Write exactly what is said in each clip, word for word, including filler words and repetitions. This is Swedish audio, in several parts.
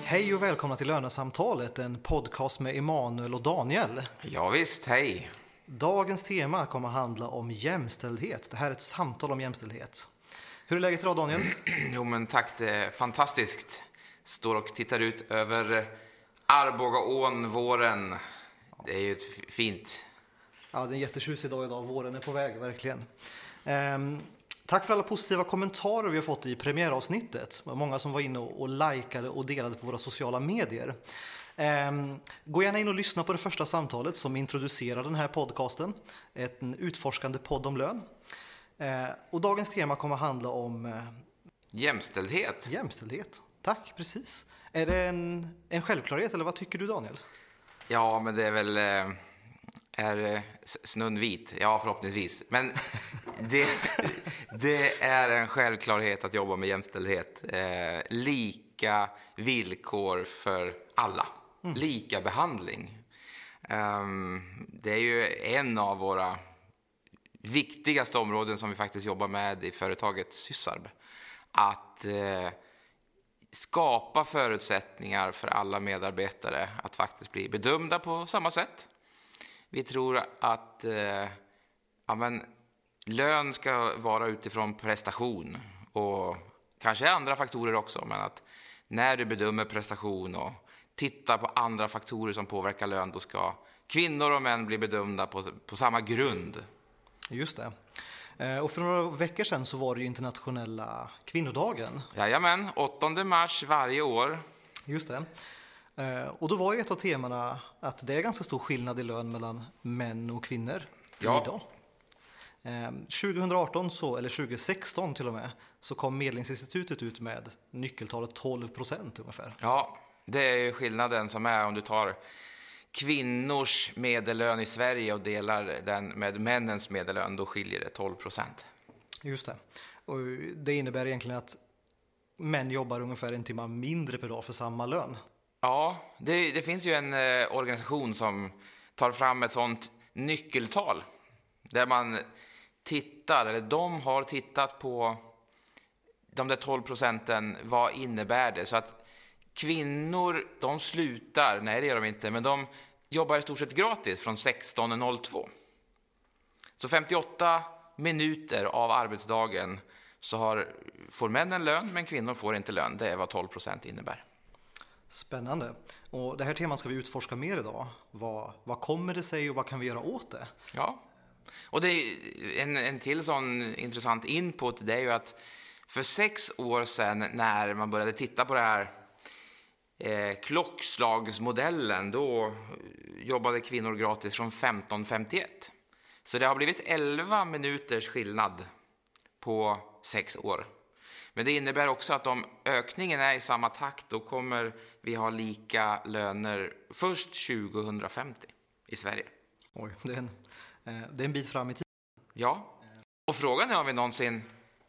Hej och välkomna till Lönesamtalet, en podcast med Emanuel och Daniel. Ja visst, hej. Dagens tema kommer att handla om jämställdhet. Det här är ett samtal om jämställdhet. Hur är läget idag, Daniel? Jo men tack, det är fantastiskt. Står och tittar ut över Arbogaån, våren. Det är ju ett fint. Ja, det är en jättetjusig dag idag. Våren är på väg, verkligen. Ehm, tack för alla positiva kommentarer vi har fått i premiäravsnittet. Det var många som var inne och, och likade och delade på våra sociala medier. Ehm, gå gärna in och lyssna på det första samtalet som introducerar den här podcasten. En utforskande podd om lön. Ehm, och dagens tema kommer att handla om eh, Jämställdhet. jämställdhet. Tack, precis. Är det en, en självklarhet eller vad tycker du, Daniel? Ja, men det är väl eh, är eh, snön vit. Ja, förhoppningsvis. Men det, det är en självklarhet att jobba med jämställdhet. Eh, lika villkor för alla. Mm. Lika behandling. Um, det är ju en av våra viktigaste områden som vi faktiskt jobbar med i företaget Sysarb. Att eh, skapa förutsättningar för alla medarbetare att faktiskt bli bedömda på samma sätt. Vi tror att eh, ja, men, lön ska vara utifrån prestation och kanske andra faktorer också. Men att när du bedömer prestation och tittar på andra faktorer som påverkar lön, då ska kvinnor och män bli bedömda på, på samma grund. Just det. Och för några veckor sedan så var det ju internationella kvinnodagen. Jajamän, åttonde mars varje år. Just det. Och då var ju ett av temana att det är ganska stor skillnad i lön mellan män och kvinnor ja. idag. tjugohundraarton så, eller tjugohundrasexton till och med, så kom Medlingsinstitutet ut med nyckeltalet tolv procent ungefär. Ja, det är ju skillnaden som är om du tar kvinnors medellön i Sverige och delar den med männens medellön, då skiljer det tolv procent. Just det. Och det innebär egentligen att män jobbar ungefär en timme mindre per dag för samma lön. Ja, det, det finns ju en eh, organisation som tar fram ett sånt nyckeltal där man tittar, eller de har tittat på de där tolv procenten, vad innebär det? Så att kvinnor, de slutar, nej det gör de inte, men de jobbar i stort sett gratis från sexton noll två. Så femtioåtta minuter av arbetsdagen så har, får männen lön, men kvinnor får inte lön. Det är vad tolv procent innebär. Spännande. Och det här temat ska vi utforska mer idag. Vad, vad kommer det sig och vad kan vi göra åt det? Ja, och det är en, en till sån intressant input, det är ju att för sex år sedan när man började titta på det här eh, klockslagsmodellen, då jobbade kvinnor gratis från femton femtioett. Så det har blivit elva minuters skillnad på sex år. Men det innebär också att om ökningen är i samma takt, då kommer vi ha lika löner först tjugohundrafemtio i Sverige. Oj, det är en, det är en bit fram i tiden. Ja, och frågan är om vi någonsin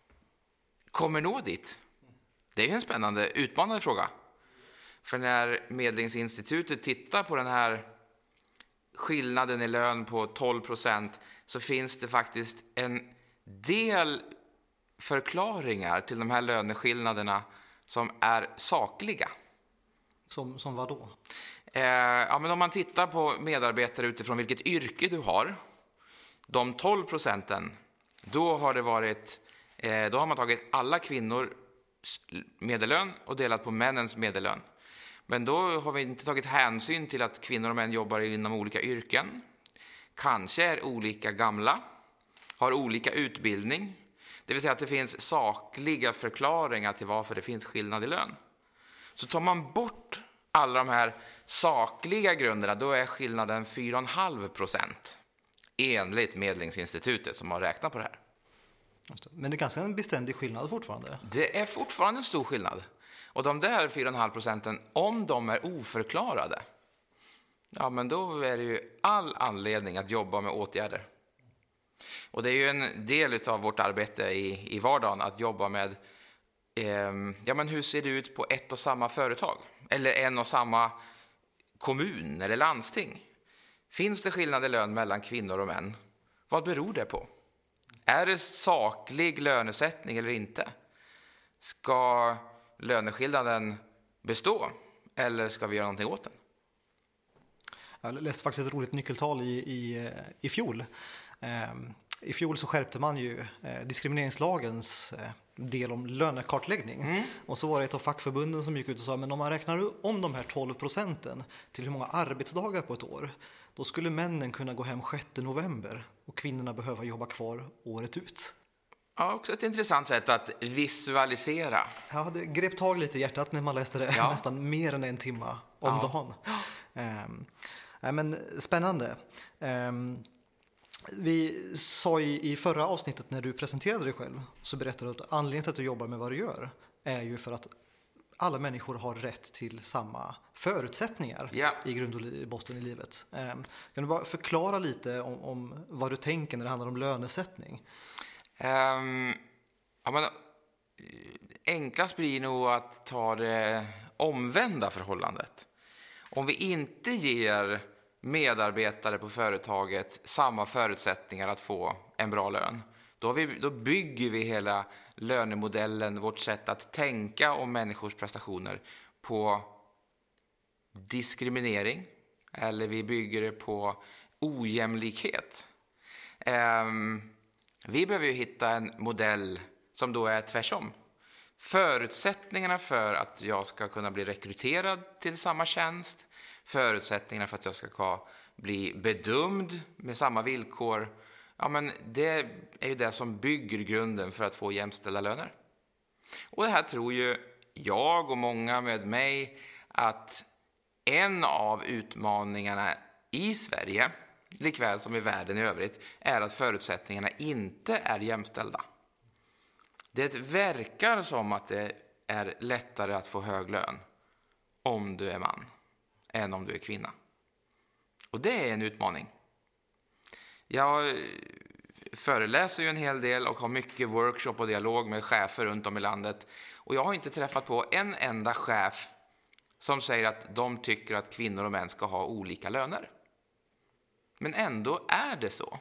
kommer nå dit. Det är ju en spännande, utmanande fråga. För när Medlingsinstitutet tittar på den här skillnaden i lön på tolv procent, så finns det faktiskt en del förklaringar till de här löneskillnaderna som är sakliga. Som, som vad då? Eh, ja, men om man tittar på medarbetare utifrån vilket yrke du har, de tolv procenten, då har det varit, eh, då har man tagit alla kvinnor medellön och delat på männens medellön. Men då har vi inte tagit hänsyn till att kvinnor och män jobbar inom olika yrken, kanske är olika gamla, har olika utbildning. Det vill säga att det finns sakliga förklaringar till varför det finns skillnad i lön. Så tar man bort alla de här sakliga grunderna, då är skillnaden fyra komma fem procent enligt Medlingsinstitutet som har räknat på det här. Men det är ganska en beständig skillnad fortfarande. Det är fortfarande en stor skillnad. Och de där fyra komma fem procenten, om de är oförklarade, ja men då är det ju all anledning att jobba med åtgärder. Och det är ju en del av vårt arbete i, i vardagen att jobba med eh, ja, men hur ser det ut på ett och samma företag? Eller en och samma kommun eller landsting? Finns det skillnad i lön mellan kvinnor och män? Vad beror det på? Är det saklig lönesättning eller inte? Ska löneskillnaden bestå? eller ska vi göra någonting åt den? Jag läste faktiskt ett roligt nyckeltal i, i, i fjol. Um, I fjol så skärpte man ju eh, diskrimineringslagens eh, del om lönekartläggning. Mm. Och så var det ett av fackförbunden som gick ut och sa, men om man räknar om de här tolv procenten till hur många arbetsdagar på ett år, då skulle männen kunna gå hem sjätte november och kvinnorna behöva jobba kvar året ut. Ja, också ett intressant sätt att visualisera. Ja, det grep tag lite i hjärtat när man läste det ja. nästan mer än en timma om ja. dagen. Um, ja, men spännande. Um, Vi sa i, i förra avsnittet när du presenterade dig själv, så berättade du att anledningen till att du jobbar med vad du gör är ju för att alla människor har rätt till samma förutsättningar ja. i grund och botten i livet. Eh, kan du bara förklara lite om, om vad du tänker när det handlar om lönesättning? Um, ja, men, enklast blir nog att ta det omvända förhållandet. Om vi inte ger medarbetare på företaget samma förutsättningar att få en bra lön, då, har vi, då bygger vi hela lönemodellen, vårt sätt att tänka om människors prestationer, på diskriminering, eller vi bygger det på ojämlikhet. Um, vi behöver ju hitta en modell som då är tvärsom. Förutsättningarna för att jag ska kunna bli rekryterad till samma tjänst, förutsättningarna för att jag ska bli bedömd med samma villkor, ja, men det är ju det som bygger grunden för att få jämställda löner. Och det här tror ju jag och många med mig att en av utmaningarna i Sverige, likväl som i världen i övrigt, är att förutsättningarna inte är jämställda. Det verkar som att det är lättare att få hög lön om du är man än om du är kvinna. Och det är en utmaning. Jag föreläser ju en hel del och har mycket workshop och dialog med chefer runt om i landet. Och jag har inte träffat på en enda chef som säger att de tycker att kvinnor och män ska ha olika löner. Men ändå är det så.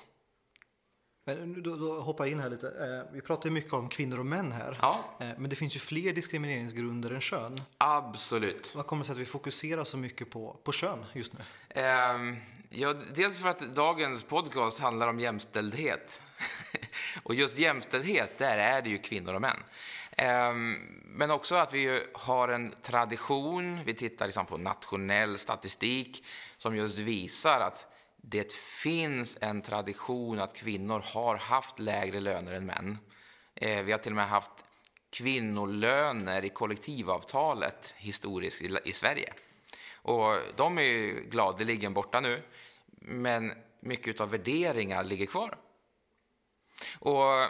Men då, då hoppar jag in här lite. Eh, vi pratar ju mycket om kvinnor och män här. Ja. Eh, men det finns ju fler diskrimineringsgrunder än kön. Absolut. Vad kommer det sig att vi fokuserar så mycket på, på kön just nu? Eh, ja, dels för att dagens podcast handlar om jämställdhet. Och just jämställdhet, där är det ju kvinnor och män. Eh, men också att vi har en tradition. Vi tittar liksom på nationell statistik som just visar att det finns en tradition att kvinnor har haft lägre löner än män. Eh, vi har till och med haft kvinnolöner i kollektivavtalet historiskt i, i Sverige. Och de är ju gladeligen borta nu, men mycket av värderingar ligger kvar. Och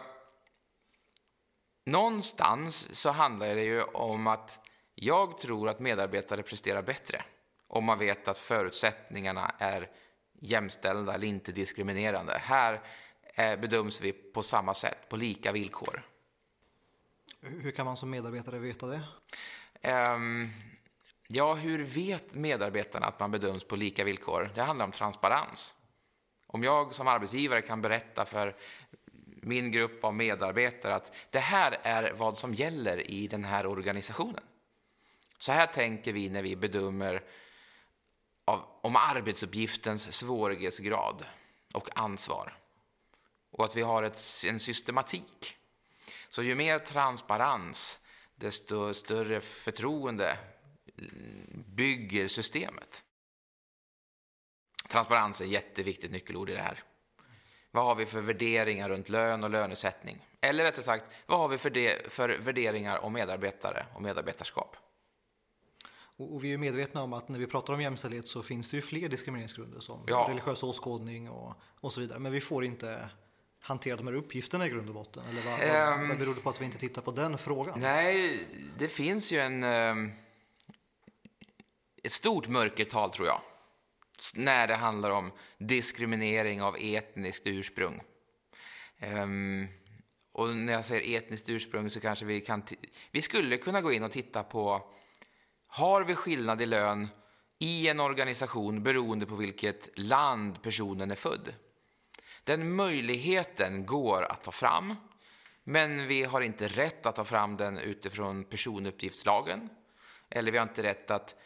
någonstans så handlar det ju om att jag tror att medarbetare presterar bättre om man vet att förutsättningarna är jämställda eller inte diskriminerande. Här eh, bedöms vi på samma sätt, på lika villkor. Hur kan man som medarbetare veta det? Um, ja, hur vet medarbetarna att man bedöms på lika villkor? Det handlar om transparens. Om jag som arbetsgivare kan berätta för min grupp av medarbetare att det här är vad som gäller i den här organisationen. Så här tänker vi när vi bedömer Av, om arbetsuppgiftens svårighetsgrad och ansvar. Och att vi har ett, en systematik. Så ju mer transparens, desto större förtroende bygger systemet. Transparens är ett jätteviktigt nyckelord i det här. Vad har vi för värderingar runt lön och lönesättning? Eller rättare sagt, vad har vi för, det, för värderingar om medarbetare och medarbetarskap? Och vi är medvetna om att när vi pratar om jämställdhet så finns det ju fler diskrimineringsgrunder som ja. religiös åskådning och, och så vidare. Men vi får inte hantera de här uppgifterna i grund och botten. Eller vad, um, vad beror det på att vi inte tittar på den frågan? Nej, det finns ju en, um, ett stort mörkertal tror jag. När det handlar om diskriminering av etniskt ursprung. Um, och när jag säger etniskt ursprung så kanske vi kan... T- vi skulle kunna gå in och titta på: har vi skillnad i lön i en organisation beroende på vilket land personen är född? Den möjligheten går att ta fram, men vi har inte rätt att ta fram den utifrån personuppgiftslagen. Eller vi har inte rätt att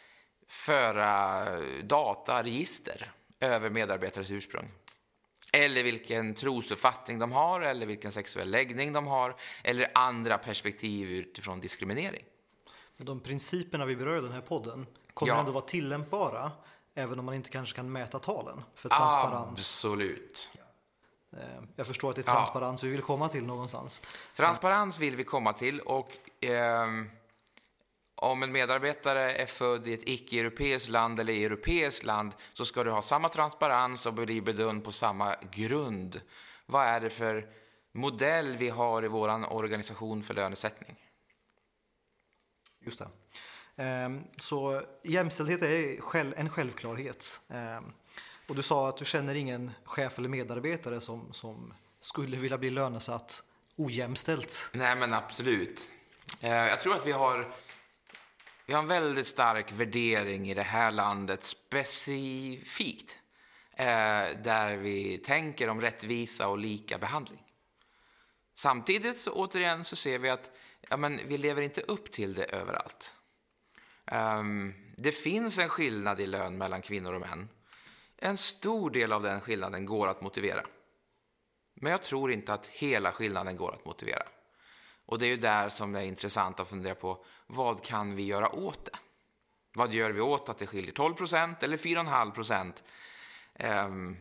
föra dataregister över medarbetares ursprung. Eller vilken trosuppfattning de har, eller vilken sexuell läggning de har, eller andra perspektiv utifrån diskriminering. De principerna vi berör i den här podden kommer Ja. ändå vara tillämpbara, även om man inte kanske kan mäta talen för transparens. Absolut. Jag förstår att det är transparens ja. vi vill komma till någonstans. Transparens vill vi komma till, och eh, om en medarbetare är född i ett icke-europeiskt land eller europeiskt land, så ska du ha samma transparens och bli bedömd på samma grund. Vad är det för modell vi har i vår organisation för lönesättning? Just det. Så jämställdhet är en självklarhet. Och du sa att du känner ingen chef eller medarbetare som, som skulle vilja bli lönesatt ojämställt. Nej, men absolut. Jag tror att vi har, vi har en väldigt stark värdering i det här landet specifikt. Där vi tänker om rättvisa och lika behandling. Samtidigt så återigen så ser vi att ja, men vi lever inte upp till det överallt. Um, det finns en skillnad i lön mellan kvinnor och män. En stor del av den skillnaden går att motivera. Men jag tror inte att hela skillnaden går att motivera. Och det är ju där som det är intressant att fundera på, vad kan vi göra åt det? Vad gör vi åt att det skiljer tolv procent eller fyra komma fem procent? Um,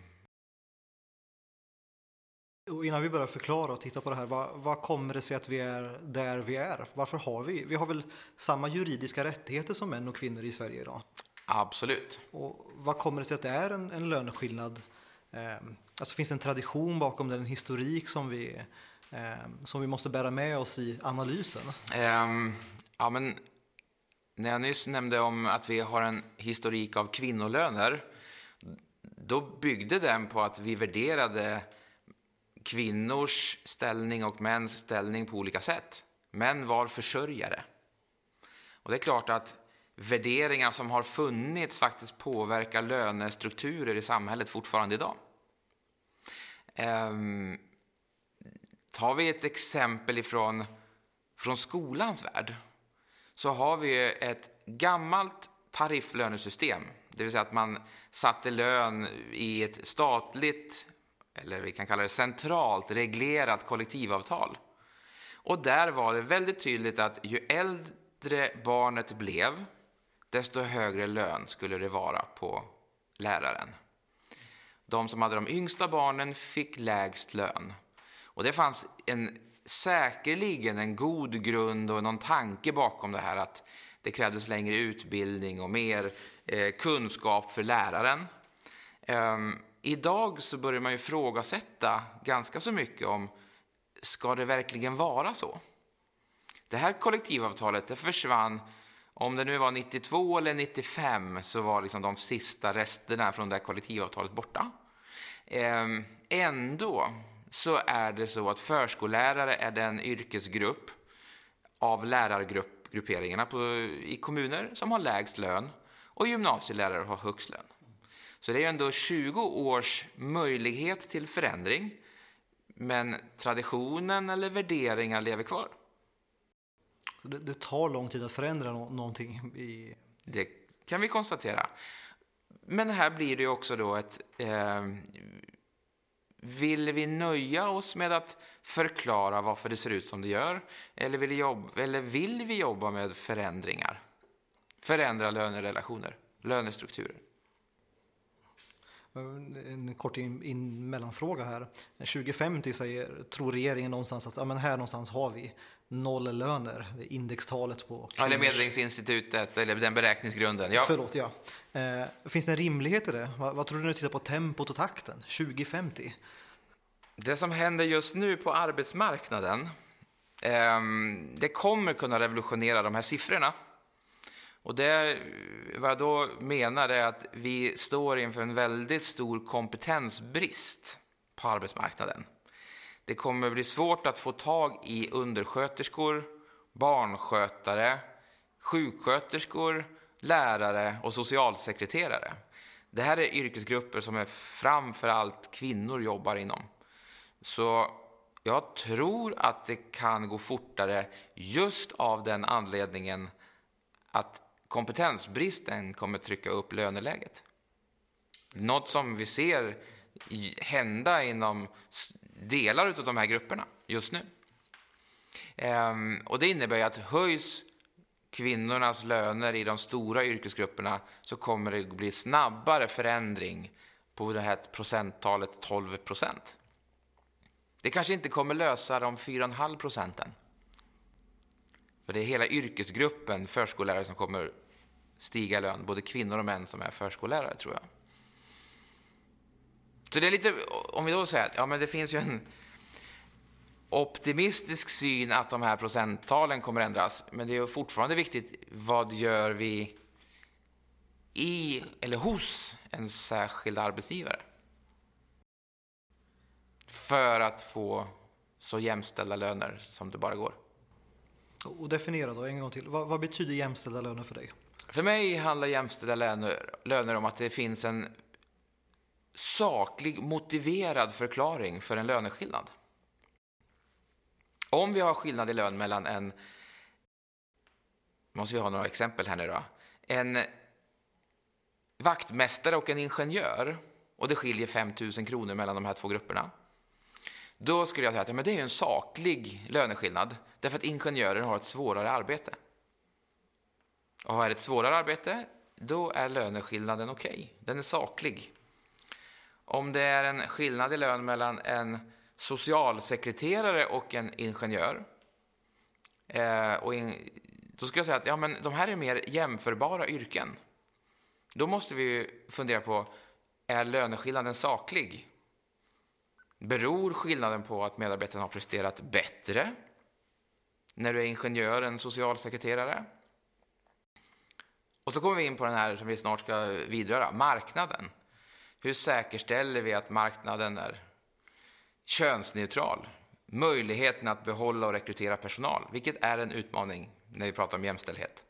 Och innan vi börjar förklara och titta på det här, vad, vad kommer det sig att vi är där vi är? Varför har vi? Vi har väl samma juridiska rättigheter som män och kvinnor i Sverige idag? Absolut. Och vad kommer det sig att det är en, en löneskillnad? Eh, alltså finns det en tradition bakom den, en historik som vi, eh, som vi måste bära med oss i analysen? Um, ja, men när jag nyss nämnde om att vi har en historik av kvinnolöner, då byggde den på att vi värderade kvinnors ställning och mäns ställning på olika sätt. Män var försörjare. Och det är klart att värderingar som har funnits faktiskt påverkar lönestrukturer i samhället fortfarande idag. Ehm, tar vi ett exempel ifrån från skolans värld, så har vi ett gammalt tarifflönesystem. Det vill säga att man satte lön i ett statligt, eller vi kan kalla det centralt reglerat kollektivavtal. Och där var det väldigt tydligt att ju äldre barnet blev, desto högre lön skulle det vara på läraren. De som hade de yngsta barnen fick lägst lön. Och det fanns en, säkerligen en god grund och någon tanke bakom det här, att det krävdes längre utbildning och mer eh, kunskap för läraren. Um, Idag så börjar man ju ifrågasätta ganska så mycket om, ska det verkligen vara så? Det här kollektivavtalet, det försvann, om det nu var nittiotvå eller nittiofem, så var liksom de sista resterna från det här kollektivavtalet borta. Ehm, ändå så är det så att förskollärare är den yrkesgrupp av lärargrupperingarna på, i kommuner som har lägst lön, och gymnasielärare har högst lön. Så det är ändå tjugo års möjlighet till förändring, men traditionen eller värderingar lever kvar. Det, det tar lång tid att förändra no- någonting. I... Det kan vi konstatera. Men här blir det ju också då ett... Eh, vill vi nöja oss med att förklara varför det ser ut som det gör? Eller vill, jobba, eller vill vi jobba med förändringar? Förändra lönerelationer, lönestrukturer. En kort in, in mellanfråga här. tjugo femtio säger, tror regeringen någonstans att ja, men här någonstans har vi noll löner. Det är indextalet på kvinnors... Eller Medlingsinstitutet, eller den beräkningsgrunden. Ja. Förlåt, ja. Eh, finns det en rimlighet i det? Vad, vad tror du när du tittar på tempot och takten? tjugo femtio? Det som händer just nu på arbetsmarknaden, eh, det kommer kunna revolutionera de här siffrorna. Och det, vad jag då menar är att vi står inför en väldigt stor kompetensbrist på arbetsmarknaden. Det kommer bli svårt att få tag i undersköterskor, barnskötare, sjuksköterskor, lärare och socialsekreterare. Det här är yrkesgrupper som är framförallt kvinnor jobbar inom. Så jag tror att det kan gå fortare just av den anledningen att kompetensbristen kommer trycka upp löneläget. Något som vi ser hända inom delar av de här grupperna just nu. Ehm, och det innebär ju att höjs kvinnornas löner i de stora yrkesgrupperna så kommer det bli snabbare förändring på det här procenttalet tolv procent. Det kanske inte kommer lösa de fyra komma fem procenten. För det är hela yrkesgruppen förskollärare som kommer stiga i lön. Både kvinnor och män som är förskollärare, tror jag. Så det är lite, om vi då säger att ja, men det finns ju en optimistisk syn att de här procenttalen kommer ändras. Men det är fortfarande viktigt, vad gör vi i eller hos en särskild arbetsgivare för att få så jämställda löner som det bara går. Och definiera då en gång till. Vad, vad betyder jämställda löner för dig? För mig handlar jämställda löner, löner om att det finns en saklig, motiverad förklaring för en löneskillnad. Om vi har skillnad i lön mellan en, måste vi ha några exempel här nu då, en vaktmästare och en ingenjör, och det skiljer fem tusen kronor mellan de här två grupperna. Då skulle jag säga att ja, men det är en saklig löneskillnad, därför att ingenjören har ett svårare arbete. Och har ett svårare arbete, då är löneskillnaden okej. Okay. Den är saklig. Om det är en skillnad i lön mellan en socialsekreterare och en ingenjör, eh, och in, då skulle jag säga att ja, men de här är mer jämförbara yrken. Då måste vi fundera på, är löneskillnaden saklig? Beror skillnaden på att medarbetaren har presterat bättre när du är ingenjör än socialsekreterare? Och så kommer vi in på den här som vi snart ska vidröra, marknaden. Hur säkerställer vi att marknaden är könsneutral? Möjligheten att behålla och rekrytera personal, vilket är en utmaning när vi pratar om jämställdhet.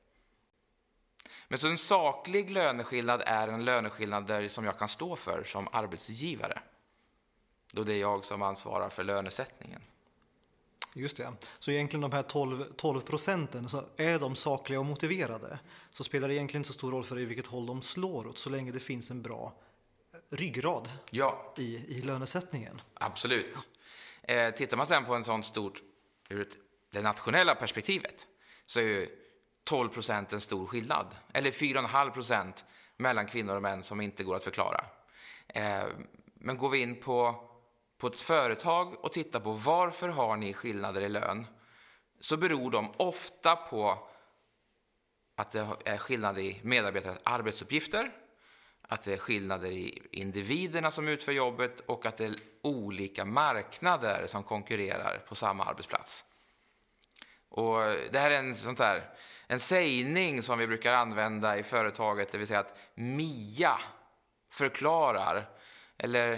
Men så en saklig löneskillnad är en löneskillnad där som jag kan stå för som arbetsgivare. Då det är jag som ansvarar för lönesättningen. Just det. Så egentligen de här tolv procenten, så är de sakliga och motiverade, så spelar det egentligen inte så stor roll för i vilket håll de slår åt, så länge det finns en bra ryggrad ja. i, i lönesättningen. Absolut. Eh, tittar man sedan på en sån stort ur ett, det nationella perspektivet, så är ju tolv procent en stor skillnad. Eller fyra komma fem procent mellan kvinnor och män som inte går att förklara. Eh, men går vi in på, på ett företag och tittar på varför har ni skillnader i lön, så beror de ofta på att det är skillnad i medarbetares arbetsuppgifter, att det är skillnader i individerna som utför jobbet och att det är olika marknader som konkurrerar på samma arbetsplats. Och det här är en, sånt där, en sägning som vi brukar använda i företaget, det vill säga att M I A förklarar eller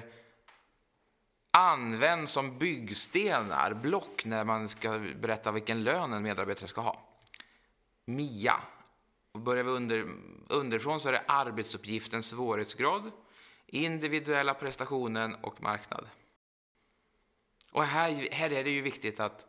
används som byggstenar, block, när man ska berätta vilken lön en medarbetare ska ha. M I A. Och börjar vi under, underifrån så är det arbetsuppgiftens svårighetsgrad, individuella prestationen och marknad. Och här, här är det ju viktigt att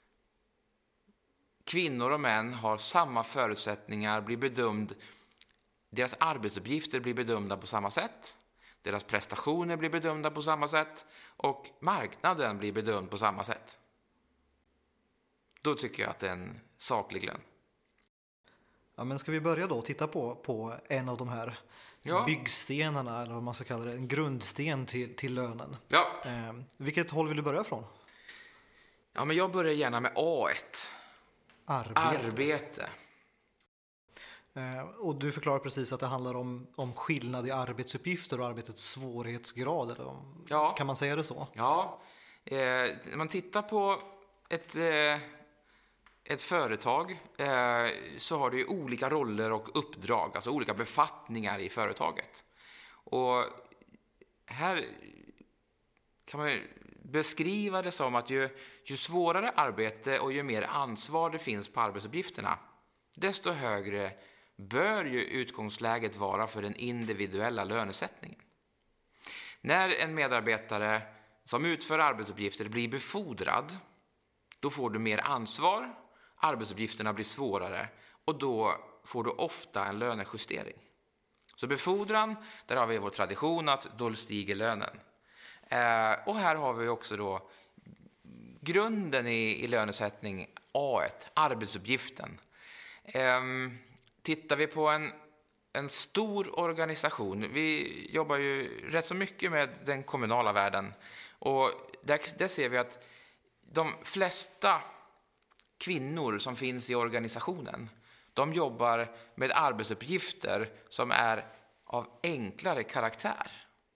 kvinnor och män har samma förutsättningar, blir bedömd, deras arbetsuppgifter blir bedömda på samma sätt, deras prestationer blir bedömda på samma sätt och marknaden blir bedömd på samma sätt. Då tycker jag att det är en saklig lön. Ja, men ska vi börja då titta på, på en av de här ja. byggstenarna, eller vad man ska kalla det, en grundsten till, till lönen. Ja. Eh, vilket håll vill du börja från? Ja, men jag börjar gärna med A ett. Arbetet. Arbete. Eh, och du förklarar precis att det handlar om, om skillnad i arbetsuppgifter och arbetets svårighetsgrad. Eller om, ja. Kan man säga det så? Ja. Eh, när man tittar på ett... Eh, Ett företag eh, så har det ju olika roller och uppdrag, alltså olika befattningar i företaget. Och här kan man beskriva det som att ju, ju svårare arbete och ju mer ansvar det finns på arbetsuppgifterna, desto högre bör ju utgångsläget vara för den individuella lönesättningen. När en medarbetare som utför arbetsuppgifter blir befordrad, då får du mer ansvar. Arbetsuppgifterna blir svårare och då får du ofta en lönejustering. Så befordran, där har vi vår tradition att då stiger lönen. Eh, och här har vi också då grunden i, i lönesättning A ett, arbetsuppgiften. Eh, tittar vi på en, en stor organisation, vi jobbar ju rätt så mycket med den kommunala världen, och där, där ser vi att de flesta kvinnor som finns i organisationen, de jobbar med arbetsuppgifter som är av enklare karaktär.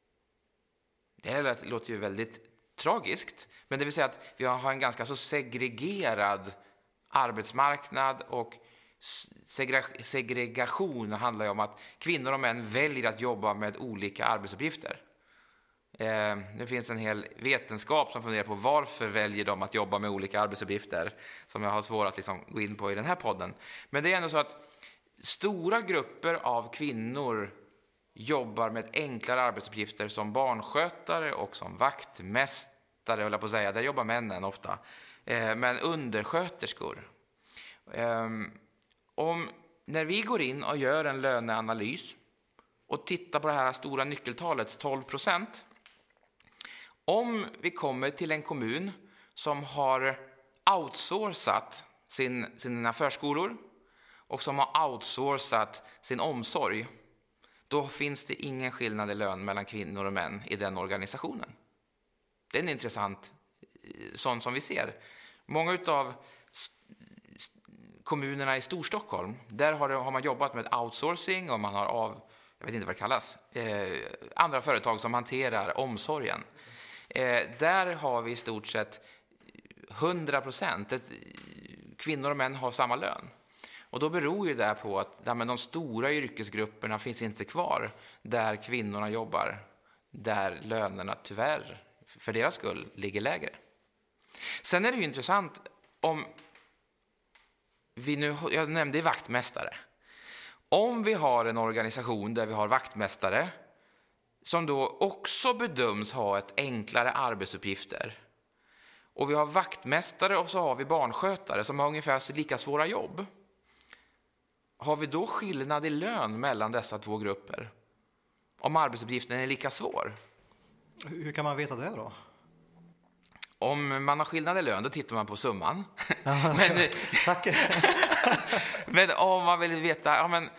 Det här låter ju väldigt tragiskt, men det vill säga att vi har en ganska så segregerad arbetsmarknad, och segregation handlar ju om att kvinnor och män väljer att jobba med olika arbetsuppgifter. Eh, det finns en hel vetenskap som funderar på varför väljer de att jobba med olika arbetsuppgifter, som jag har svårt att liksom gå in på i den här podden. Men det är ändå så att stora grupper av kvinnor jobbar med enklare arbetsuppgifter som barnskötare och som vaktmästare, höll jag på att säga. Där jobbar männen ofta. Eh, men undersköterskor. Eh, om, när vi går in och gör en löneanalys och tittar på det här stora nyckeltalet, tolv procent. Om vi kommer till en kommun som har outsourcat sin, sina förskolor och som har outsourcat sin omsorg, då finns det ingen skillnad i lön mellan kvinnor och män i den organisationen. Det är en intressant sån som vi ser. Många av kommunerna i Storstockholm, där har, det, har man jobbat med outsourcing, och man har av, jag vet inte vad det kallas, eh, andra företag som hanterar omsorgen. Eh, där har vi i stort sett hundra procent. Kvinnor och män har samma lön. Och då beror ju det på att ja, men de stora yrkesgrupperna finns inte kvar där kvinnorna jobbar, där lönerna tyvärr för deras skull ligger lägre. Sen är det ju intressant om vi nu, jag nämnde vaktmästare. Om vi har en organisation där vi har vaktmästare som då också bedöms ha ett enklare arbetsuppgifter, och vi har vaktmästare och så har vi barnskötare som har ungefär lika svåra jobb, har vi då skillnad i lön mellan dessa två grupper om arbetsuppgiften är lika svår? Hur kan man veta det då? Om man har skillnad i lön, då tittar man på summan. Ja, men, tack. men om man vill veta, ja, men,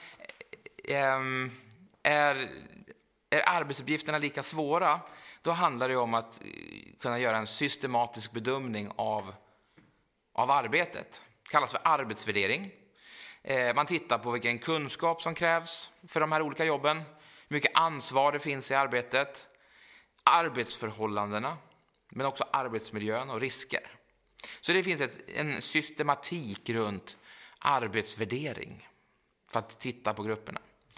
äm, är, är arbetsuppgifterna lika svåra, då handlar det om att kunna göra en systematisk bedömning av, av arbetet. Det kallas för arbetsvärdering. Eh, man tittar på vilken kunskap som krävs för de här olika jobben, hur mycket ansvar det finns i arbetet, arbetsförhållandena, men också arbetsmiljön och risker. Så det finns ett, en systematik runt arbetsvärdering för att titta på grupperna.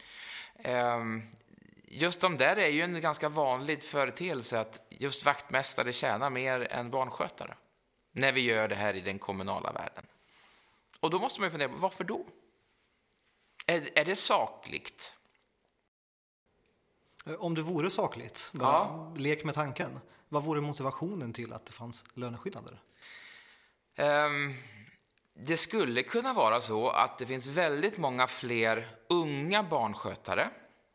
Just de där är ju en ganska vanlig företeelse, att just vaktmästare tjänar mer än barnskötare när vi gör det här i den kommunala världen. Och då måste man ju fundera på, varför då? Är, är det sakligt? Om det vore sakligt, bara ja. Lek med tanken. Vad vore motivationen till att det fanns löneskillnader? Um, det skulle kunna vara så att det finns väldigt många fler unga barnskötare.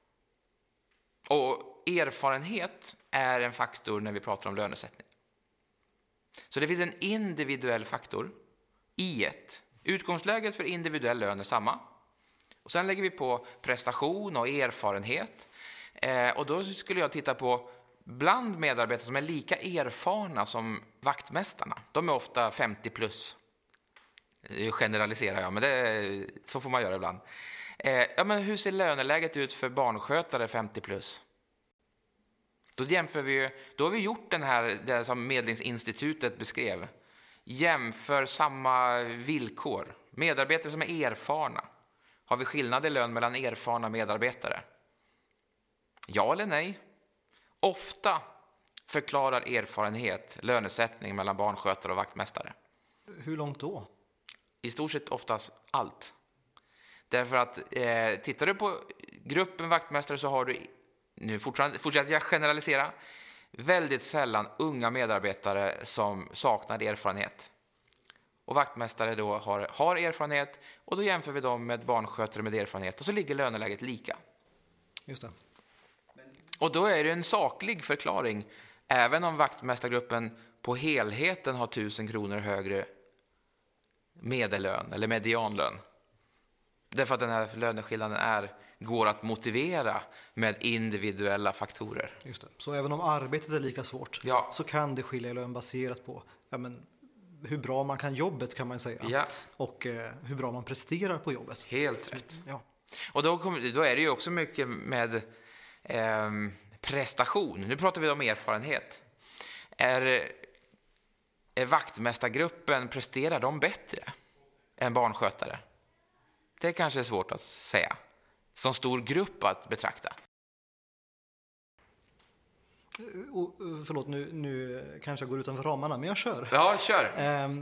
Och erfarenhet är en faktor när vi pratar om lönesättning. Så det finns en individuell faktor i ett. Utgångsläget för individuell lön är samma. Och sen lägger vi på prestation och erfarenhet. Eh, och då skulle jag titta på bland medarbetare som är lika erfarna som vaktmästarna. De är ofta femtio plus. Det generaliserar jag, men det, så får man göra ibland. Eh, ja, men hur ser löneläget ut för barnskötare femtio plus? Då jämför vi, då har vi gjort den här, det som Medlingsinstitutet beskrev. Jämför samma villkor. Medarbetare som är erfarna. Har vi skillnad i lön mellan erfarna medarbetare? Ja eller nej? Ofta förklarar erfarenhet lönesättning mellan barnskötare och vaktmästare. Hur långt då? I stort sett oftast allt. Därför att eh, tittar du på gruppen vaktmästare så har du, nu fortsätter jag generalisera, väldigt sällan unga medarbetare som saknar erfarenhet. och vaktmästare då har, har erfarenhet, och då jämför vi dem med barnskötare med erfarenhet och så ligger löneläget lika. Just det. Och då är det en saklig förklaring, även om vaktmästargruppen på helheten har tusen kronor högre medellön eller medianlön. Därför att den här löneskillnaden är, går att motivera med individuella faktorer. Just det. Så även om arbetet är lika svårt, ja. så kan det skilja i lön baserat på ja, men, hur bra man kan jobbet, kan man säga. Ja. Och eh, hur bra man presterar på jobbet. Helt rätt. Ja. Och då, kom, då är det ju också mycket med eh, prestation. Nu pratar vi om erfarenhet. Är, är vaktmästargruppen, presterar de bättre än barnskötare? Det kanske är svårt att säga. Som stor grupp att betrakta. Och, förlåt, nu, nu kanske jag går utanför ramarna, men jag kör. Ja, kör. Ehm,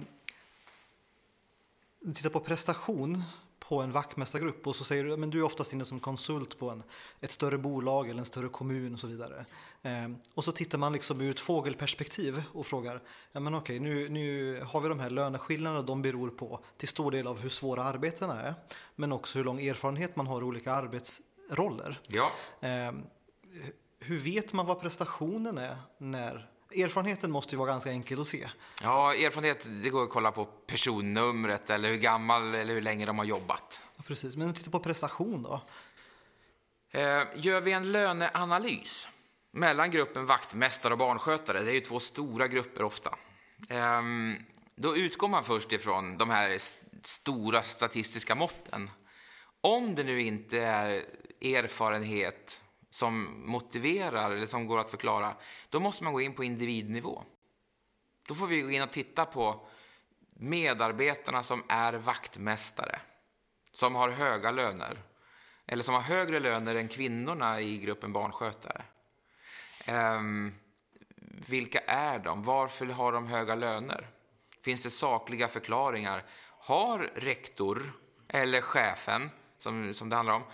titta på prestation på en vaktmästargrupp och så säger du, men du är oftast inne som konsult på en, ett större bolag eller en större kommun och så vidare. Ehm, och så tittar man liksom ur ett fågelperspektiv och frågar, ja men okej, nu, nu har vi de här löneskillnaderna, de beror på till stor del av hur svåra arbetena är, men också hur lång erfarenhet man har i olika arbetsroller. Ja. Ehm, hur vet man vad prestationen är när... Erfarenheten måste ju vara ganska enkel att se. Ja, erfarenhet, det går att kolla på personnumret eller hur gammal eller hur länge de har jobbat. Ja, precis, men titta på prestation då. Eh, gör vi en löneanalys mellan gruppen vaktmästare och barnskötare, det är ju två stora grupper ofta. Eh, då utgår man först ifrån de här st- stora statistiska måtten. Om det nu inte är erfarenhet som motiverar eller som går att förklara, då måste man gå in på individnivå. Då får vi gå in och titta på medarbetarna som är vaktmästare, som har höga löner eller som har högre löner än kvinnorna i gruppen barnskötare. Um, vilka är de? Varför har de höga löner? Finns det sakliga förklaringar? Har rektor eller chefen, som, som det handlar om,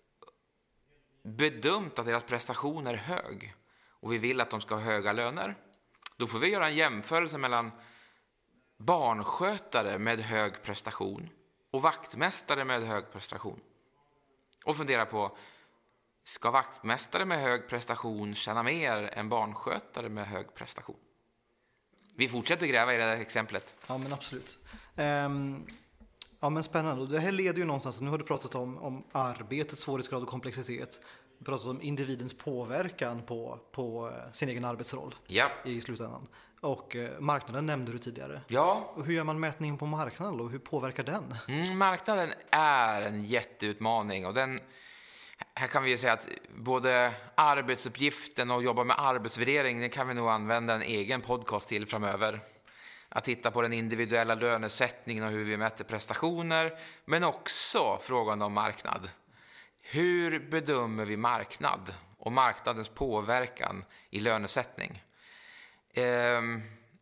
bedömt att deras prestation är hög och vi vill att de ska ha höga löner, då får vi göra en jämförelse mellan barnskötare med hög prestation och vaktmästare med hög prestation och fundera på, ska vaktmästare med hög prestation tjäna mer än barnskötare med hög prestation? Vi fortsätter gräva i det här exemplet. Ja, men absolut. Um... Ja, men spännande. Det här leder ju någonstans. Nu har du pratat om, om arbetets svårighetsgrad och komplexitet. Du har pratat om individens påverkan på, på sin egen arbetsroll ja. i slutändan. Och eh, marknaden nämnde du tidigare. Ja. Och hur gör man mätningen på marknaden då? Hur påverkar den? Mm, marknaden är en jätteutmaning. Och den, här kan vi ju säga att både arbetsuppgiften och jobba med arbetsvärdering, det kan vi nog använda en egen podcast till framöver. Att titta på den individuella lönesättningen och hur vi mäter prestationer, men också frågan om marknad. Hur bedömer vi marknad och marknadens påverkan i lönesättning? Ehm,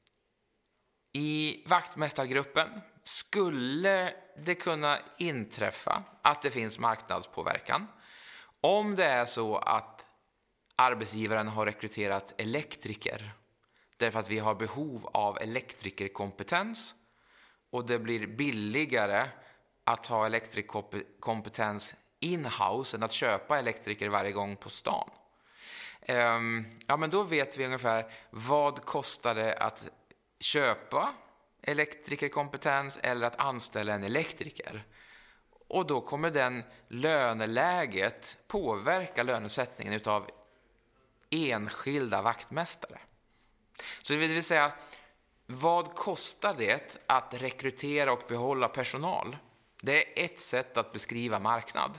I vaktmästargruppen skulle det kunna inträffa att det finns marknadspåverkan om det är så att arbetsgivaren har rekryterat elektriker därför att vi har behov av elektrikerkompetens och det blir billigare att ha elektrikerkompetens in-house än att köpa elektriker varje gång på stan. Um, ja, men då vet vi ungefär vad kostar det att köpa elektrikerkompetens eller att anställa en elektriker. Och då kommer den löneläget påverka lönesättningen utav enskilda vaktmästare. Så det vill säga, vad kostar det att rekrytera och behålla personal? Det är ett sätt att beskriva marknad.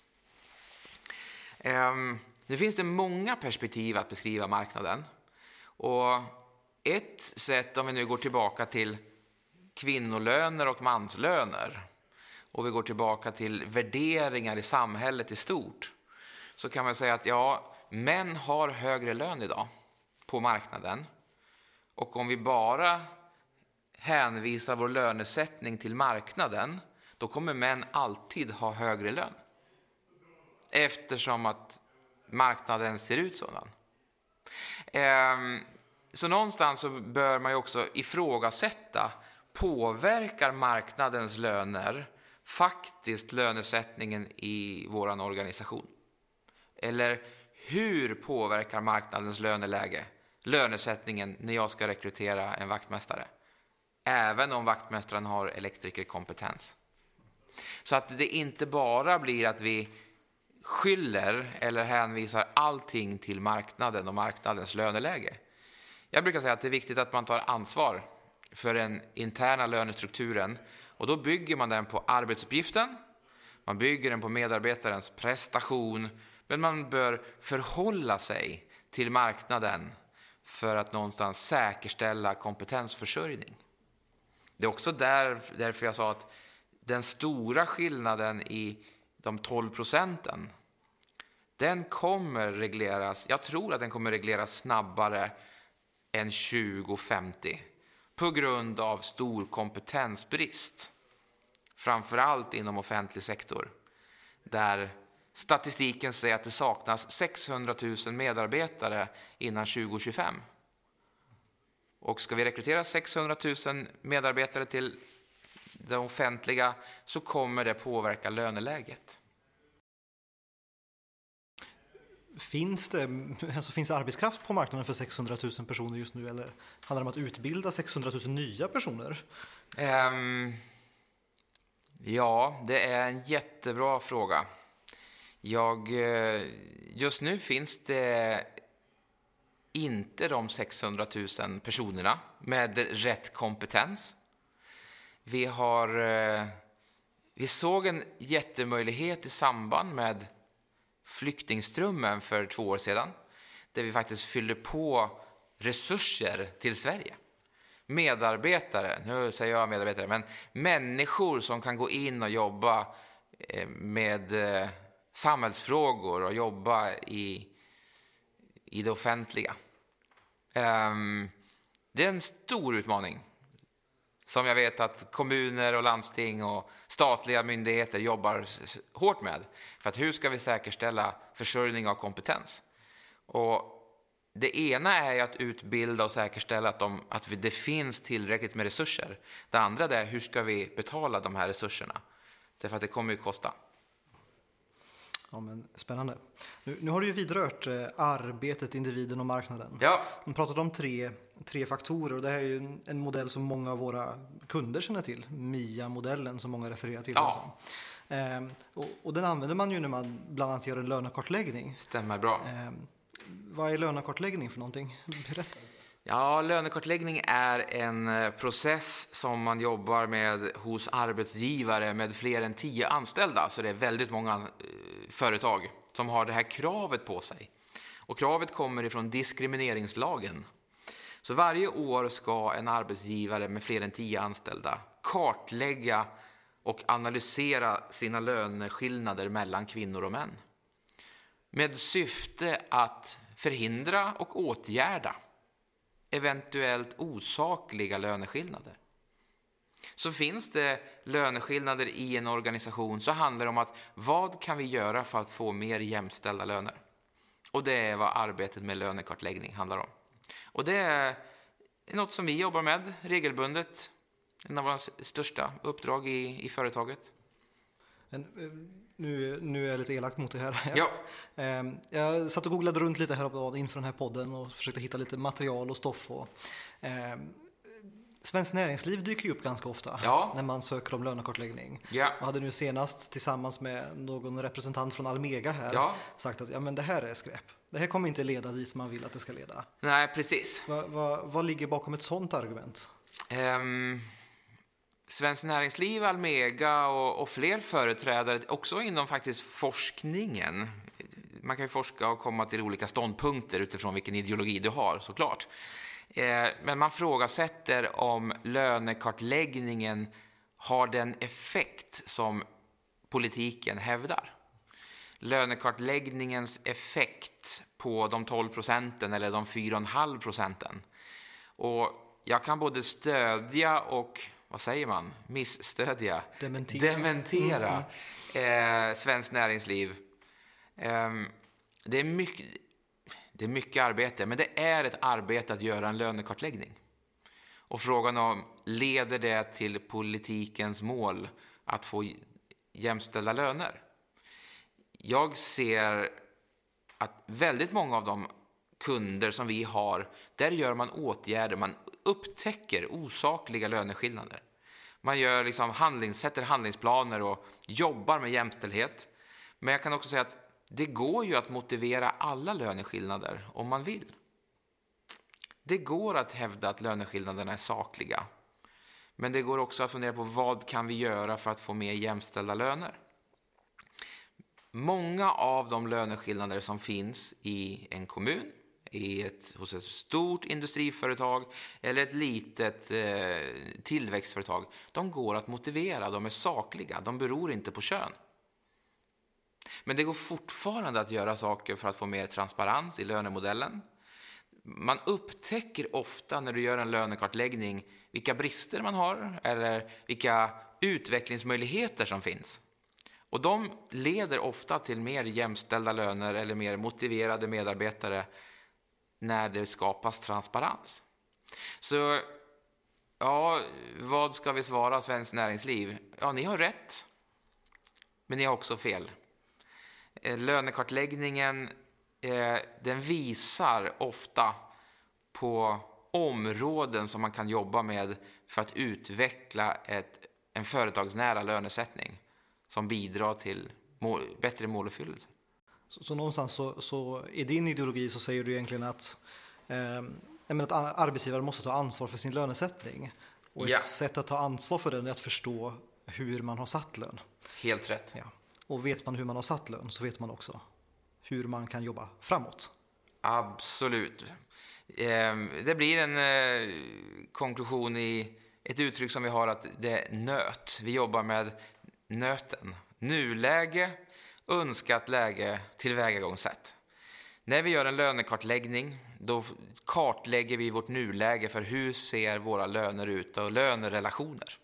Um, nu finns det många perspektiv att beskriva marknaden. Och ett sätt, om vi nu går tillbaka till kvinnolöner och manslöner och vi går tillbaka till värderingar i samhället i stort, så kan man säga att ja, män har högre lön idag på marknaden. Och om vi bara hänvisar vår lönesättning till marknaden, då kommer män alltid ha högre lön. Eftersom att marknaden ser ut sådan. Ehm, så någonstans så bör man ju också ifrågasätta påverkar marknadens löner faktiskt lönesättningen i vår organisation? Eller hur påverkar marknadens löneläge lönesättningen när jag ska rekrytera en vaktmästare? Även om vaktmästaren har elektrikerkompetens. Så att det inte bara blir att vi skyller eller hänvisar allting till marknaden och marknadens löneläge. Jag brukar säga att det är viktigt att man tar ansvar för den interna lönestrukturen, och då bygger man den på arbetsuppgiften, man bygger den på medarbetarens prestation, men man bör förhålla sig till marknaden för att någonstans säkerställa kompetensförsörjning. Det är också där, därför jag sa att den stora skillnaden i de tolv procenten, den kommer regleras, jag tror att den kommer regleras snabbare än tjugo femtio på grund av stor kompetensbrist. Framförallt inom offentlig sektor, där statistiken säger att det saknas sexhundratusen medarbetare innan tjugo tjugofem. Och ska vi rekrytera sexhundratusen medarbetare till det offentliga så kommer det påverka löneläget. Finns det, alltså finns det arbetskraft på marknaden för sexhundratusen personer just nu, eller handlar det om att utbilda sexhundratusen nya personer? Um, ja, det är en jättebra fråga. Jag, just nu finns det inte de sexhundratusen personerna med rätt kompetens. Vi, har, vi såg en jättemöjlighet i samband med flyktingströmmen för två år sedan, där vi faktiskt fyllde på resurser till Sverige. Medarbetare, nu säger jag medarbetare, men människor som kan gå in och jobba med samhällsfrågor och jobba i, i det offentliga. Det är en stor utmaning som jag vet att kommuner och landsting och statliga myndigheter jobbar hårt med. För att hur ska vi säkerställa försörjning av kompetens? Och det ena är att utbilda och säkerställa att, de, att det finns tillräckligt med resurser. Det andra är hur ska vi betala de här resurserna? Därför att det kommer ju kosta. Ja, men spännande. Nu, nu har du ju vidrört eh, arbetet, individen och marknaden. Ja. Man pratade om tre, tre faktorer, och det här är ju en, en modell som många av våra kunder känner till. M I A-modellen som många refererar till. Ja. Eh, och, och den använder man ju när man bland annat gör en lönekartläggning. Stämmer bra. Eh, vad är lönekartläggning för någonting? Berätta. Ja, lönekartläggning är en process som man jobbar med hos arbetsgivare med fler än tio anställda. Så det är väldigt många företag som har det här kravet på sig. Och kravet kommer ifrån diskrimineringslagen. Så varje år ska en arbetsgivare med fler än tio anställda kartlägga och analysera sina löneskillnader mellan kvinnor och män. Med syfte att förhindra och åtgärda eventuellt osakliga löneskillnader. Så finns det löneskillnader i en organisation, så handlar det om att vad kan vi göra för att få mer jämställda löner? Och det är vad arbetet med lönekartläggning handlar om. Och det är något som vi jobbar med regelbundet. En av våra största uppdrag i, i företaget. Men, nu, nu är jag lite elak mot det här. Ja. Jag satt och googlade runt lite här inför den här podden och försökte hitta lite material och stoff. Och, eh, Svenskt Näringsliv dyker ju upp ganska ofta ja. när man söker om lönekartläggning. Ja. Och hade nu senast tillsammans med någon representant från Almega här ja. sagt att ja, men det här är skräp. Det här kommer inte leda dit man vill att det ska leda. Nej, precis. Va, va, vad ligger bakom ett sånt argument? Um... Svenskt Näringsliv, Almega och, och fler företrädare, också inom faktiskt forskningen. Man kan ju forska och komma till olika ståndpunkter utifrån vilken ideologi du har, såklart. Eh, men man frågasätter om lönekartläggningen har den effekt som politiken hävdar. Lönekartläggningens effekt på de tolv procenten eller de fyra komma fem procenten. Och jag kan både stödja och vad säger man? Missstödja. Dementera. Dementera mm. eh, Svenskt Näringsliv. Eh, det, är mycket, det är mycket arbete, men det är ett arbete att göra en lönekartläggning. Och frågan om, leder det till politikens mål att få jämställda löner? Jag ser att väldigt många av de kunder som vi har, där gör man åtgärder, man upptäcker osakliga löneskillnader. Man gör liksom handlings, sätter handlingsplaner och jobbar med jämställdhet. Men jag kan också säga att det går ju att motivera alla löneskillnader om man vill. Det går att hävda att löneskillnaderna är sakliga. Men det går också att fundera på vad kan vi göra för att få mer jämställda löner. Många av de löneskillnader som finns i en kommun, i ett, hos ett stort industriföretag eller ett litet eh, tillväxtföretag, de går att motivera, de är sakliga, de beror inte på kön. Men det går fortfarande att göra saker för att få mer transparens i lönemodellen. Man upptäcker ofta när du gör en lönekartläggning vilka brister man har eller vilka utvecklingsmöjligheter som finns. Och de leder ofta till mer jämställda löner eller mer motiverade medarbetare när det skapas transparens. Så ja, vad ska vi svara Svenskt Näringsliv? Ja, ni har rätt, men ni har också fel. Lönekartläggningen eh, den visar ofta på områden som man kan jobba med för att utveckla ett, en företagsnära lönesättning som bidrar till mål, bättre måluppfyllelse. Så, så någonstans så, så i din ideologi så säger du egentligen att, eh, att arbetsgivare måste ta ansvar för sin lönesättning. Och Ja. ett sätt att ta ansvar för den är att förstå hur man har satt lön. Helt rätt. Ja. Och vet man hur man har satt lön så vet man också hur man kan jobba framåt. Absolut. Eh, det blir en eh, konklusion i ett uttryck som vi har att det är nöt. Vi jobbar med nöten. Nuläge, önskat läge, tillvägagångssätt. När vi gör en lönekartläggning, då kartlägger vi vårt nuläge för hur ser våra löner ut och lönerelationer.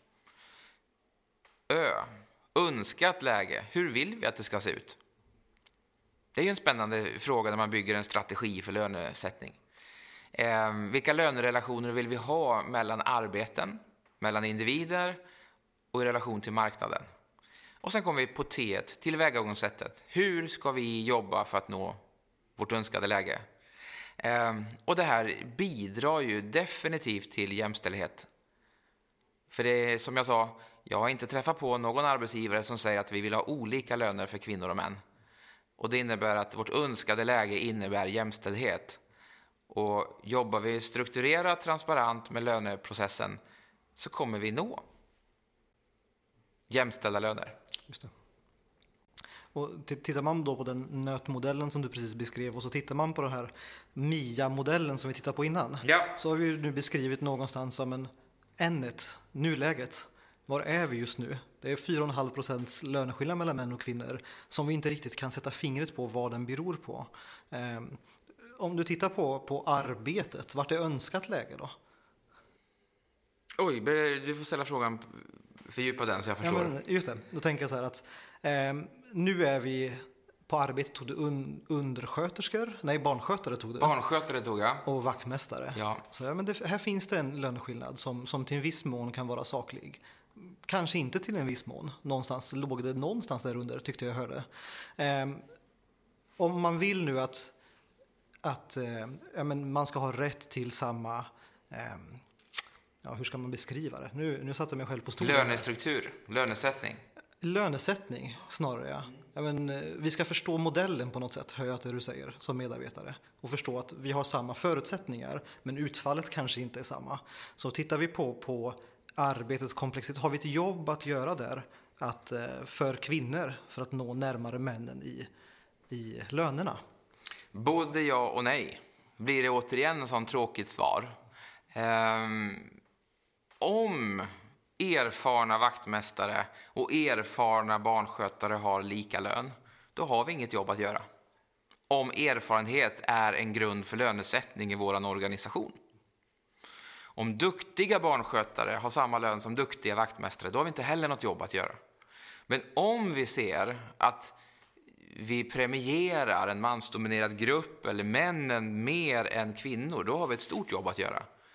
Ö, önskat läge, hur vill vi att det ska se ut? Det är ju en spännande fråga när man bygger en strategi för lönesättning. Eh, vilka lönerelationer vill vi ha mellan arbeten, mellan individer och i relation till marknaden? Och sen kommer vi på T, tillvägagångssättet. Hur ska vi jobba för att nå vårt önskade läge? Eh, och det här bidrar ju definitivt till jämställdhet. För det är som jag sa, jag har inte träffat på någon arbetsgivare som säger att vi vill ha olika löner för kvinnor och män. Och det innebär att vårt önskade läge innebär jämställdhet. Och jobbar vi strukturerat, transparent med löneprocessen så kommer vi nå jämställda löner. Just det. Och tittar man då på den nötmodellen som du precis beskrev och så tittar man på den här M I A-modellen som vi tittade på innan. Ja. Så har vi nu beskrivit någonstans som en N-et, nuläget. Var är vi just nu? Det är fyra komma fem procents löneskillnad mellan män och kvinnor som vi inte riktigt kan sätta fingret på vad den beror på. Um, om du tittar på, på arbetet, vart är önskat läge då? Oj, du får ställa frågan, fördjupa den så jag förstår. Ja, men just det, då tänker jag så här att um, nu är vi på arbetet tog det un, undersköterskor, nej barnskötare tog det. Barnskötare tog jag. Och vaktmästare. Ja. Så ja, men det, här finns det en löneskillnad som, som till en viss mån kan vara saklig. Kanske inte till en viss mån. Någonstans låg det någonstans där under tyckte jag hörde. Um, om man vill nu att, att uh, ja, men man ska ha rätt till samma um, ja, hur ska man beskriva det? Nu, nu satte jag mig själv på stolen. Lönestruktur, lönesättning. Lönesättning snarare, ja. Ja, men, vi ska förstå modellen på något sätt, hör jag att det du säger, som medarbetare. Och förstå att vi har samma förutsättningar, men utfallet kanske inte är samma. Så tittar vi på, på arbetets komplexitet, har vi ett jobb att göra där att, för kvinnor för att nå närmare männen i, i lönerna? Både ja och nej. Blir det återigen en sån tråkigt svar. Um, om erfarna vaktmästare och erfarna barnskötare har lika lön, då har vi inget jobb att göra. Om erfarenhet är en grund för lönesättning i vår organisation. Om duktiga barnskötare har samma lön som duktiga vaktmästare, då har vi inte heller något jobb att göra. Men om vi ser att vi premierar en mansdominerad grupp eller männen mer än kvinnor, då har vi ett stort jobb att göra.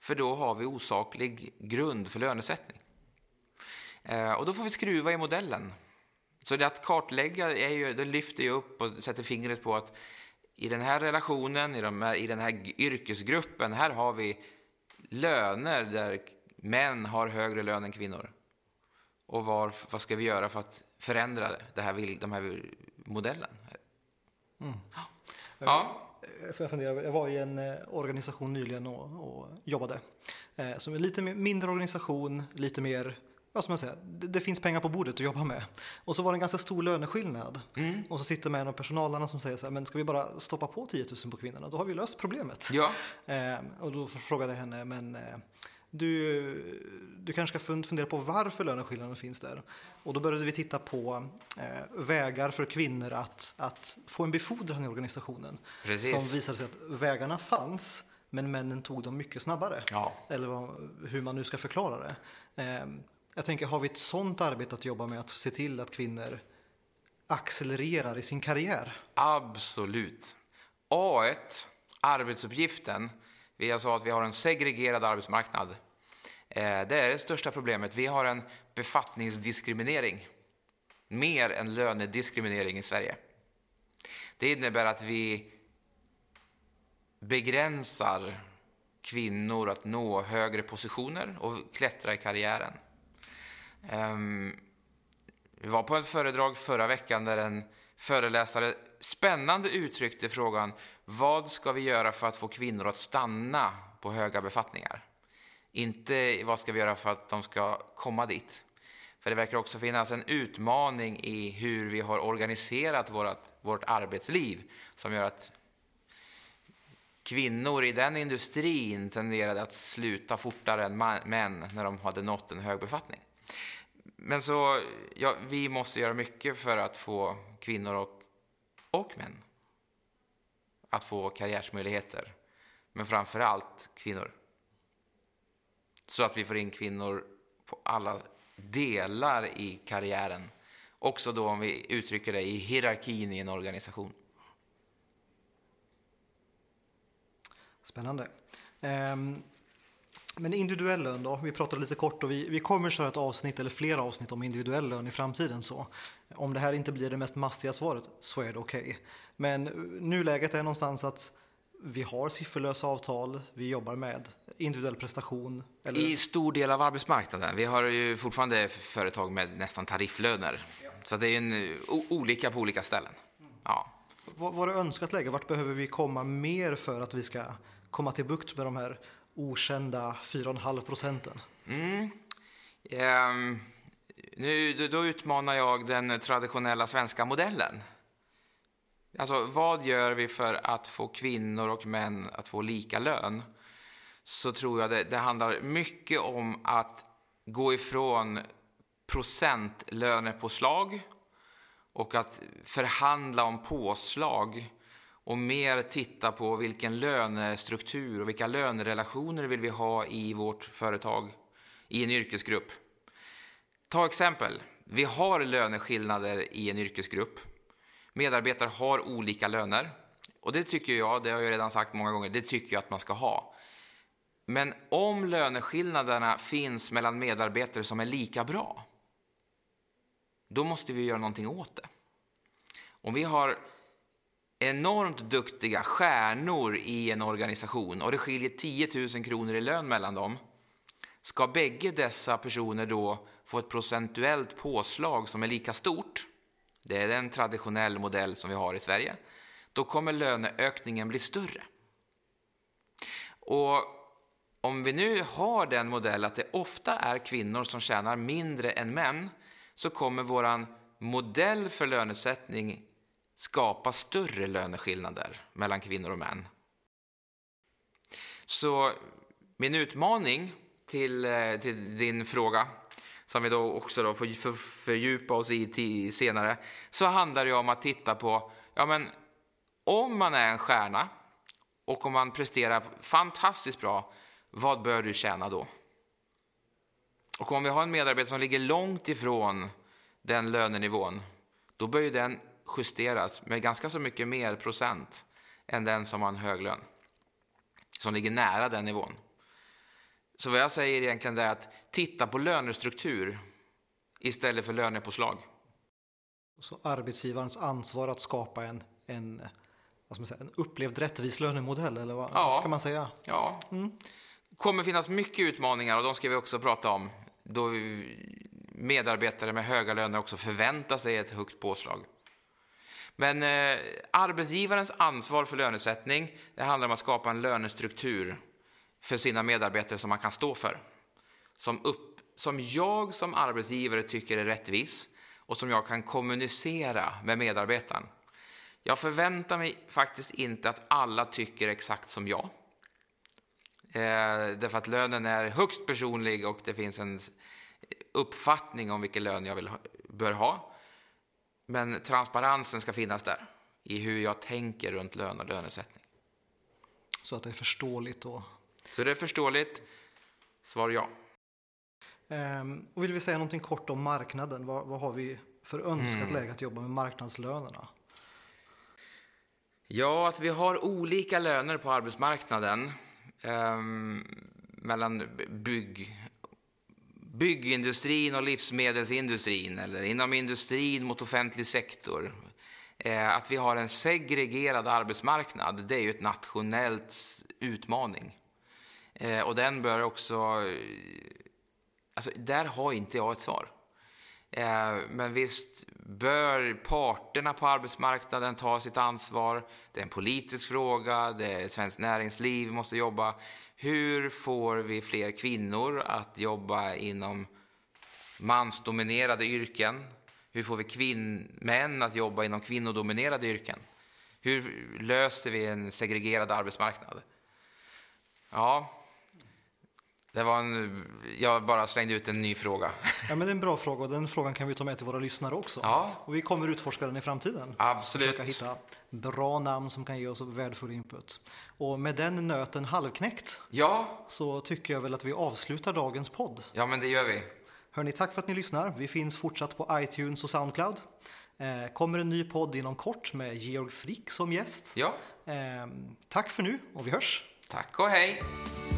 För då har vi osaklig grund för lönesättning. Eh, och då får vi skruva i modellen. Så det att kartlägga är ju, det lyfter ju upp och sätter fingret på att i den här relationen, i, de här, i den här yrkesgruppen, här har vi löner där män har högre lön än kvinnor. Och var, vad ska vi göra för att förändra det här, de här modellen? Mm. Ja. Jag, funderar, jag var i en organisation nyligen och, och jobbade. Eh, som en lite mindre organisation, lite mer, vad ska man säga, det, det finns pengar på bordet att jobba med. Och så var det en ganska stor löneskillnad. Mm. Och så sitter med en av personalarna som säger så här, men ska vi bara stoppa på tio tusen på kvinnorna? Då har vi löst problemet. Ja. Eh, och då frågade jag henne, men... Eh, Du, du kanske ska fundera på varför löneskillnaden finns där. Och då började vi titta på eh, vägar för kvinnor att, att få en befordran i organisationen. Precis. Som visade sig att vägarna fanns, men männen tog dem mycket snabbare. Ja. Eller vad, hur man nu ska förklara det. Eh, jag tänker, har vi ett sånt arbete att jobba med att se till att kvinnor accelererar i sin karriär? Absolut. A ett, arbetsuppgiften. Vi sa att vi har en segregerad arbetsmarknad. Det är det största problemet. Vi har en befattningsdiskriminering. Mer än lönediskriminering i Sverige. Det innebär att vi begränsar kvinnor att nå högre positioner och klättra i karriären. Vi var på ett föredrag förra veckan där en föreläsare spännande uttryckte frågan: vad ska vi göra för att få kvinnor att stanna på höga befattningar? Inte vad ska vi göra för att de ska komma dit. För det verkar också finnas en utmaning i hur vi har organiserat vårt, vårt arbetsliv som gör att kvinnor i den industrin tenderade att sluta fortare än män när de hade nått en hög befattning. Men så, ja, vi måste göra mycket för att få kvinnor och, och män att få karriärsmöjligheter. Men framför allt kvinnor. Så att vi får in kvinnor på alla delar i karriären. Också då om vi uttrycker det i hierarkin i en organisation. Spännande. Um... Men individuell lön då, vi pratade lite kort och vi, vi kommer köra ett avsnitt eller flera avsnitt om individuell lön i framtiden. Så om det här inte blir det mest mastiga svaret så är det okej. Okay. Men nuläget är någonstans att vi har sifferlösa avtal, vi jobbar med individuell prestation. Eller... I stor del av arbetsmarknaden. Vi har ju fortfarande företag med nästan tarifflöner. Ja. Så det är en, o, olika på olika ställen. Mm. Ja. Vad var det önskat läge? Vart behöver vi komma mer för att vi ska komma till bukt med de här okända fyra komma fem procenten? Mm. Um, nu, då utmanar jag den traditionella svenska modellen. Alltså, vad gör vi för att få kvinnor och män att få lika lön? Så tror jag det, det handlar mycket om att gå ifrån procentlönepåslag och att förhandla om påslag och mer titta på vilken lönestruktur och vilka lönerelationer vill vi ha i vårt företag, i en yrkesgrupp. Ta exempel, vi har löneskillnader i en yrkesgrupp. Medarbetare har olika löner. Och det tycker jag, det har jag redan sagt många gånger, det tycker jag att man ska ha. Men om löneskillnaderna finns mellan medarbetare som är lika bra, då måste vi göra någonting åt det. Om vi har enormt duktiga stjärnor i en organisation och det skiljer tio tusen kronor i lön mellan dem, ska bägge dessa personer då få ett procentuellt påslag som är lika stort? Det är den traditionella modell som vi har i Sverige. Då kommer löneökningen bli större. Och om vi nu har den modell att det ofta är kvinnor som tjänar mindre än män, så kommer våran modell för lönesättning skapa större löneskillnader mellan kvinnor och män. Så min utmaning till, till din fråga, som vi då också då får för, fördjupa oss i till senare, så handlar det om att titta på, ja men om man är en stjärna och om man presterar fantastiskt bra, vad bör du tjäna då? Och om vi har en medarbetare som ligger långt ifrån den lönenivån, då bör ju den justeras med ganska så mycket mer procent än den som har en hög lön, som ligger nära den nivån. Så vad jag säger egentligen är att titta på lönestruktur istället för lönepåslag. Så arbetsgivarens ansvar att skapa en, en, vad ska man säga, en upplevd rättvis lönemodell, eller vad Ja. ska man säga? Ja, mm. kommer finnas mycket utmaningar och de ska vi också prata om. Då medarbetare med höga löner också förväntar sig ett högt påslag. Men eh, arbetsgivarens ansvar för lönesättning, det handlar om att skapa en lönestruktur för sina medarbetare som man kan stå för. Som, upp, som jag som arbetsgivare tycker är rättvis och som jag kan kommunicera med medarbetaren. Jag förväntar mig faktiskt inte att alla tycker exakt som jag. Eh, därför att lönen är högst personlig och det finns en uppfattning om vilken lön jag vill ha, bör ha. Men transparensen ska finnas där i hur jag tänker runt lön och lönesättning. Så att det är förståeligt då. Så det är förståeligt. Svar ja. Ehm, och vill vi säga någonting kort om marknaden? Vad, vad har vi för önskat mm. läge att jobba med marknadslönerna? Ja, att vi har olika löner på arbetsmarknaden. Ehm, mellan bygg, byggindustrin och livsmedelsindustrin. Eller inom industrin mot offentlig sektor. Ehm, att vi har en segregerad arbetsmarknad, det är ju ett nationellt utmaning. Ehm, och den bör också... Alltså, där har inte jag ett svar. Eh, men visst bör parterna på arbetsmarknaden ta sitt ansvar. Det är en politisk fråga, det är svenskt näringsliv måste jobba. Hur får vi fler kvinnor att jobba inom mansdominerade yrken? Hur får vi kvinn- män att jobba inom kvinnodominerade yrken? Hur löser vi en segregerad arbetsmarknad? Ja... Det var en, jag bara slängde ut en ny fråga. Ja, men det är en bra fråga och den frågan kan vi ta med till våra lyssnare också. Ja. Och vi kommer utforska den i framtiden. Absolut. Försöka hitta bra namn som kan ge oss värdefull input. Och med den nöten halvknäckt ja. så tycker jag väl att vi avslutar dagens podd. Ja, men det gör vi. Hörrni, tack för att ni lyssnar. Vi finns fortsatt på iTunes och Soundcloud. Eh, kommer en ny podd inom kort med Georg Frick som gäst. Ja. Eh, tack för nu och vi hörs. Tack och hej.